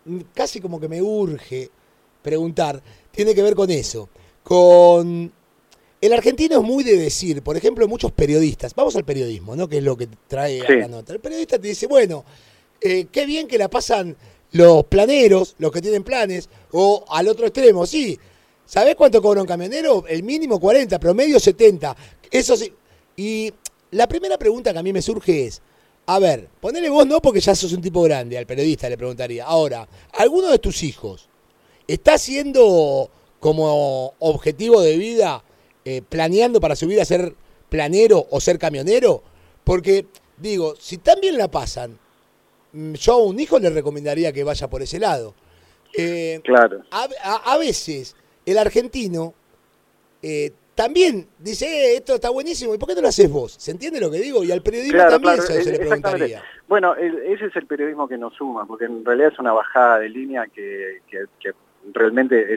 casi como que me urge preguntar, tiene que ver con eso, con... El argentino es muy de decir, por ejemplo, muchos periodistas, vamos al periodismo, ¿no? Que es lo que trae a la Sí, nota. El periodista te dice, bueno, qué bien que la pasan los planeros, los que tienen planes, o al otro extremo, sí. ¿Sabés cuánto cobra un camionero? El mínimo 40, promedio 70. Eso sí. Y la primera pregunta que a mí me surge es, a ver, ponele vos no porque ya sos un tipo grande, al periodista le preguntaría. Ahora, ¿alguno de tus hijos está siendo como objetivo de vida planeando para su vida ser planero o ser camionero? Porque, digo, si tan bien la pasan, yo a un hijo le recomendaría que vaya por ese lado. Eh, claro. a veces el argentino también dice, esto está buenísimo, ¿y por qué no lo haces vos? ¿Se entiende lo que digo? Y al periodismo Claro, también claro, se le exactamente. preguntaría. Bueno, ese es el periodismo que nos suma, porque en realidad es una bajada de línea que realmente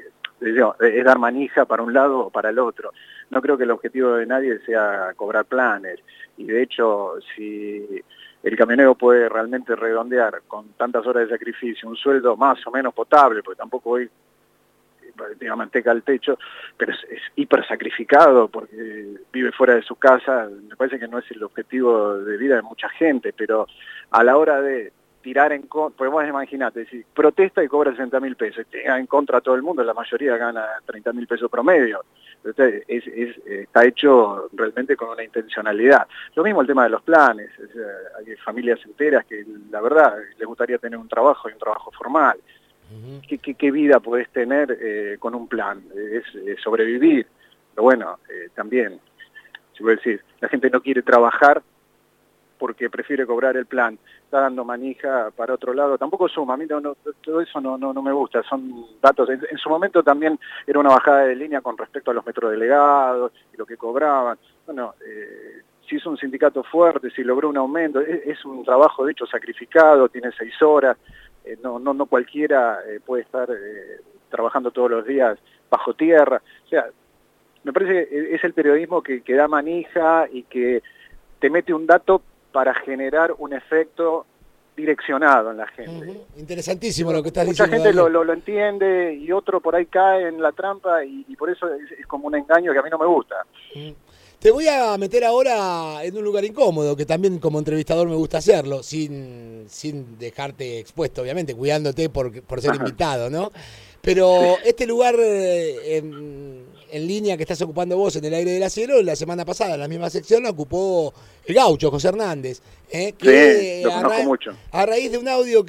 es dar manija para un lado o para el otro. No creo que el objetivo de nadie sea cobrar planes. Y de hecho, si el camionero puede realmente redondear con tantas horas de sacrificio un sueldo más o menos potable, porque tampoco hoy tiene manteca al techo, pero es hiper sacrificado porque vive fuera de su casa. Me parece que no es el objetivo de vida de mucha gente, pero a la hora de tirar en contra, porque vos imaginate, si protesta y cobra 60.000 pesos, tira en contra a todo el mundo, la mayoría gana 30.000 pesos promedio. Entonces, está hecho realmente con una intencionalidad. Lo mismo el tema de los planes. O sea, hay familias enteras que la verdad les gustaría tener un trabajo y un trabajo formal. ¿Qué vida podés tener con un plan? Es sobrevivir. Pero bueno, también, si voy a decir, la gente no quiere trabajar porque prefiere cobrar el plan, está dando manija para otro lado, tampoco suma, a mí todo eso no me gusta, son datos, en su momento también era una bajada de línea con respecto a los metrodelegados y lo que cobraban. Bueno, si es un sindicato fuerte, si logró un aumento, es un trabajo de hecho sacrificado, tiene 6 horas, no cualquiera puede estar trabajando todos los días bajo tierra. O sea, me parece que es el periodismo que da manija y que te mete un dato para generar un efecto direccionado en la gente. Interesantísimo lo que estás Mucha diciendo, gente Daniel. lo entiende y otro por ahí cae en la trampa y por eso es como un engaño que a mí no me gusta. Te voy a meter ahora en un lugar incómodo, que también como entrevistador me gusta hacerlo, sin dejarte expuesto, obviamente, cuidándote por ser invitado, ¿no? Sí, Pero este lugar en línea que estás ocupando vos en el aire del acero, la semana pasada en la misma sección la ocupó el gaucho, José Hernández, sí, que lo conozco mucho. a raíz de un audio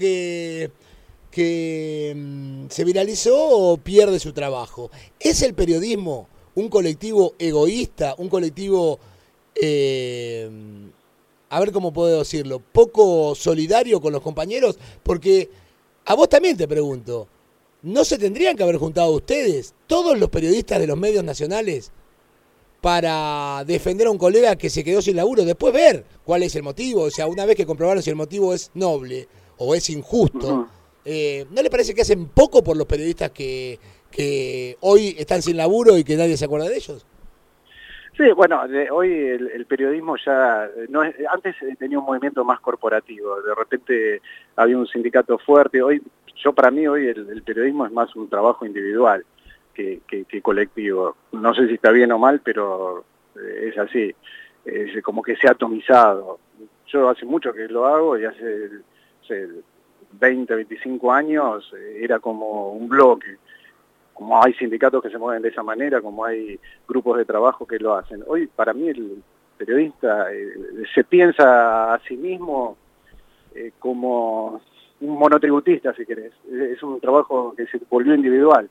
que se viralizó pierde su trabajo. ¿Es el periodismo un colectivo egoísta, un colectivo, eh, a ver cómo puedo decirlo, poco solidario con los compañeros? Porque a vos también te pregunto, ¿no se tendrían que haber juntado ustedes, todos los periodistas de los medios nacionales, para defender a un colega que se quedó sin laburo? Después ver cuál es el motivo, o sea, una vez que comprobaron si el motivo es noble o es injusto, Ujú. ¿no le parece que hacen poco por los periodistas que hoy están sin laburo y que nadie se acuerda de ellos? Sí, bueno, hoy el periodismo ya no es, antes tenía un movimiento más corporativo, de repente había un sindicato fuerte. Hoy, para mí hoy el periodismo es más un trabajo individual que colectivo. No sé si está bien o mal, pero es así. Es como que se ha atomizado. Yo hace mucho que lo hago y hace 20, 25 años era como un bloque. Como hay sindicatos que se mueven de esa manera, como hay grupos de trabajo que lo hacen. Hoy, para mí, el periodista se piensa a sí mismo como un monotributista, si querés. Es un trabajo que se volvió individual.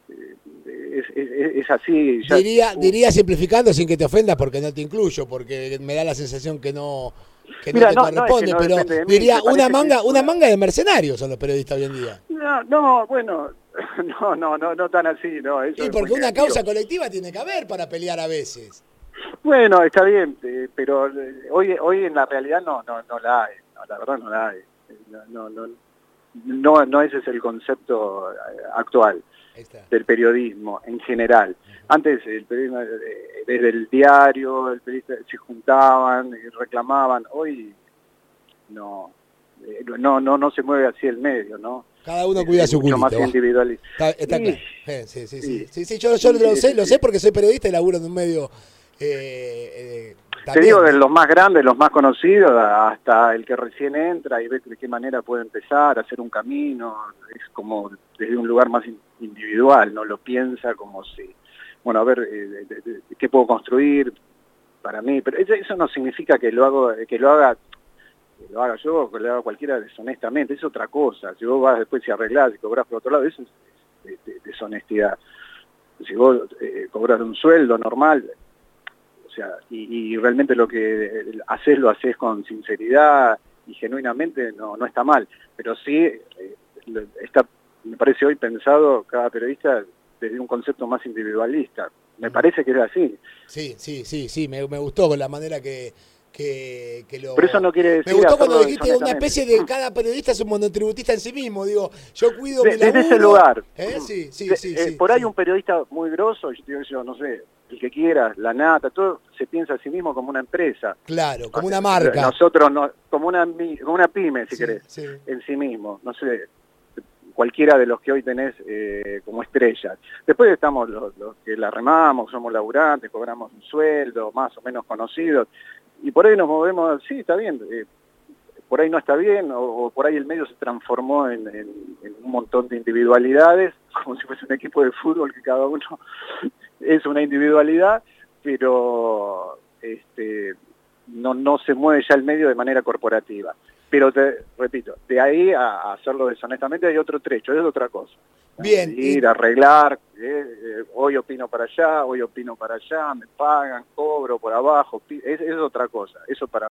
Es así. Ya, Diría simplificando sin que te ofendas porque no te incluyo, porque me da la sensación que no mira, te no es que corresponde, no pero depende de mí, diría me parece que es una manga de mercenarios son los periodistas hoy en día. No, bueno, no tan así, no, eso Y es muy porque una negativo. causa colectiva tiene que haber para pelear a veces. Bueno, está bien, pero hoy en la realidad no la hay, no, la verdad no la hay. No ese es el concepto actual Ahí está. del periodismo en general. Antes el periodismo, desde el diario, el periodista se juntaban y reclamaban. Hoy no, no se mueve así el medio, ¿no? Cada uno cuida su mucho culito. más individualista. Está claro. Sí, yo lo sé porque soy periodista y laburo en un medio. Te digo, de los más grandes, los más conocidos, hasta el que recién entra y ve de qué manera puede empezar a hacer un camino, es como desde un lugar más individual, no lo piensa como si, bueno, a ver, ¿qué puedo construir para mí? Pero eso no significa que lo haga yo o que lo haga cualquiera deshonestamente, es otra cosa. Si vos vas después y arreglás y cobrás por otro lado, eso es deshonestidad. Si vos cobras un sueldo normal, o sea, y realmente lo que haces lo haces con sinceridad y genuinamente, no está mal, pero sí está, me parece hoy pensado cada periodista desde un concepto más individualista. Me parece que es así. Sí, me gustó con la manera que lo... Pero eso no quiere decir... Me gustó cuando dijiste una especie de cada periodista es un monotributista en sí mismo, digo, yo cuido mi laburo... Desde ese lugar. Sí. Por ahí un periodista muy grosso, yo no sé, el que quiera, La Nata, todo, se piensa a sí mismo como una empresa. Claro, como una marca. Nosotros, no, como una pyme, si querés, en sí mismo, no sé, cualquiera de los que hoy tenés como estrellas. Después estamos los que la remamos, somos laburantes, cobramos un sueldo, más o menos conocidos, y por ahí nos movemos, sí, está bien, por ahí no está bien, o por ahí el medio se transformó en un montón de individualidades, como si fuese un equipo de fútbol que cada uno es una individualidad, pero no se mueve ya el medio de manera corporativa. Pero te repito, de ahí a hacerlo deshonestamente hay otro trecho, es otra cosa. Bien. Ir a arreglar, hoy opino para allá, me pagan, cobro por abajo, es otra cosa. Eso para